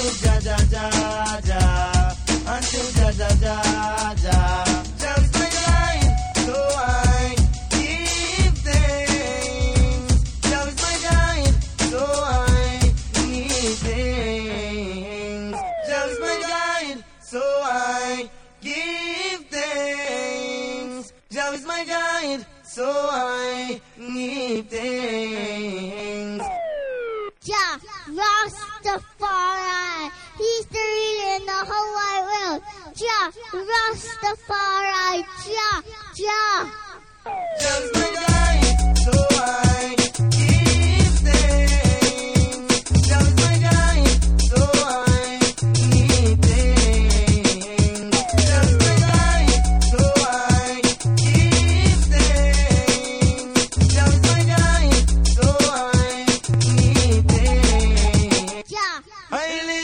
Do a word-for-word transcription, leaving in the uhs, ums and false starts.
until ja ja ja ja, until ja ja ja ja. Jah is my guide, so I give thanks. Jah is my guide, so I give thanks. Jah is my guide, so I give thanks. Jah is my guide, so I give thanks. Jah Rastafari, he's the real in the whole wide world. Jah Rastafari, Jah, Jah. Jah is my guide, so I give thanks. Jah is my guide, so I give thanks. Jah is my guide, so I give thanks. Jah is my guide, so I give thanks. Jah. I live